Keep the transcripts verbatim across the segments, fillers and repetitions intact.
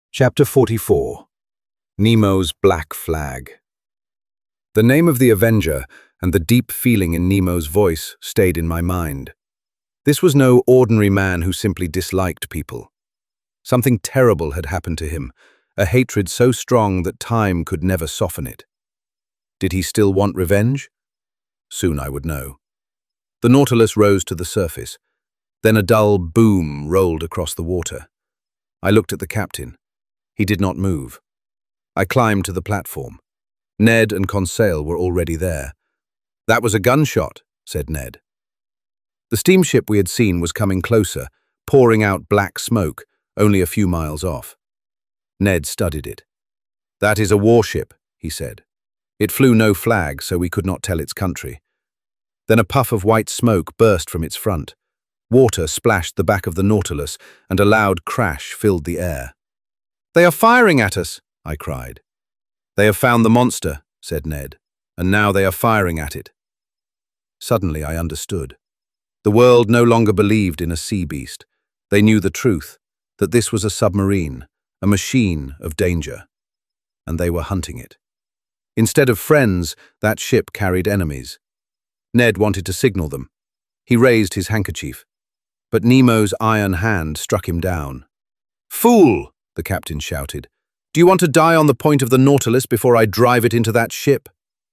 Chapter forty-four. Nemo's Black Flag. The name of the Avenger and the deep feeling in Nemo's voice stayed in my mind. This was no ordinary man who simply disliked people. Something terrible had happened to him, a hatred so strong that time could never soften it. Did he still want revenge? Soon I would know. The Nautilus rose to the surface. Then a dull boom rolled across the water. I looked at the captain. He did not move. I climbed to the platform. Ned and Conseil were already there. "That was a gunshot," said Ned. The steamship we had seen was coming closer, pouring out black smoke, only a few miles off. Ned studied it. "That is a warship," he said. "It flew no flag, so we could not tell its country." Then a puff of white smoke burst from its front. Water splashed the back of the Nautilus, and a loud crash filled the air. "They are firing at us!" I cried. "They have found the monster," said Ned, "and now they are firing at it." Suddenly I understood. The world no longer believed in a sea beast. They knew the truth, that this was a submarine, a machine of danger. And they were hunting it. Instead of friends, that ship carried enemies. Ned wanted to signal them. He raised his handkerchief. But Nemo's iron hand struck him down. "Fool!" the captain shouted. "Do you want to die on the point of the Nautilus before I drive it into that ship?"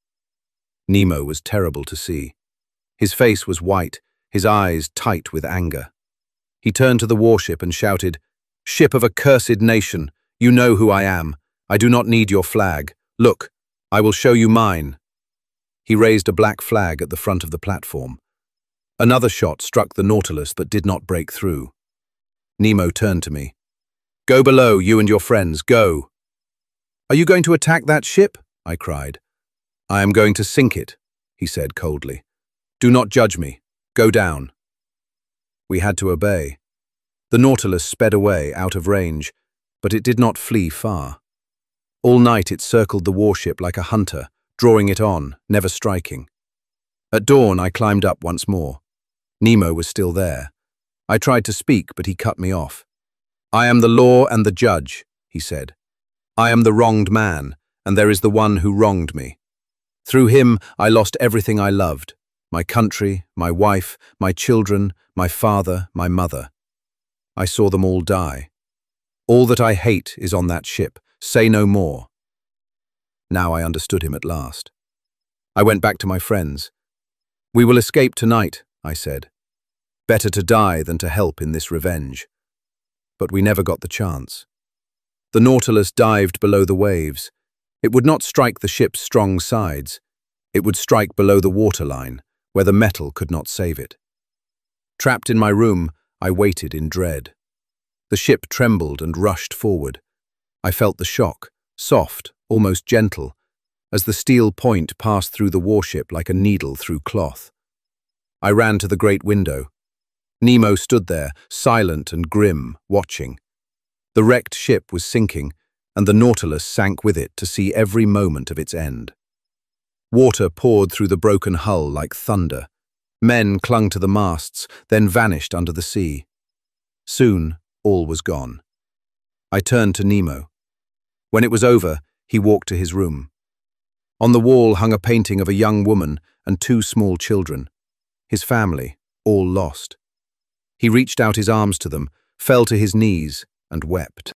Nemo was terrible to see. His face was white, his eyes tight with anger. He turned to the warship and shouted, "Ship of a cursed nation, you know who I am. I do not need your flag. Look, I will show you mine." He raised a black flag at the front of the platform. Another shot struck the Nautilus but did not break through. Nemo turned to me. "Go below, you and your friends, go." "Are you going to attack that ship?" I cried. "I am going to sink it," he said coldly. "Do not judge me. Go down." We had to obey. The Nautilus sped away, out of range, but it did not flee far. All night it circled the warship like a hunter, drawing it on, never striking. At dawn I climbed up once more. Nemo was still there. I tried to speak, but he cut me off. "I am the law and the judge," he said. "I am the wronged man, and there is the one who wronged me. Through him I lost everything I loved, my country, my wife, my children, my father, my mother. I saw them all die. All that I hate is on that ship. Say no more." Now I understood him at last. I went back to my friends. "We will escape tonight," I said. "Better to die than to help in this revenge." But we never got the chance. The Nautilus dived below the waves. It would not strike the ship's strong sides. It would strike below the waterline, where the metal could not save it. Trapped in my room, I waited in dread. The ship trembled and rushed forward. I felt the shock, soft, almost gentle, as the steel point passed through the warship like a needle through cloth. I ran to the great window. Nemo stood there, silent and grim, watching. The wrecked ship was sinking, and the Nautilus sank with it to see every moment of its end. Water poured through the broken hull like thunder. Men clung to the masts, then vanished under the sea. Soon, all was gone. I turned to Nemo. When it was over, he walked to his room. On the wall hung a painting of a young woman and two small children. His family, all lost. He reached out his arms to them, fell to his knees, and wept.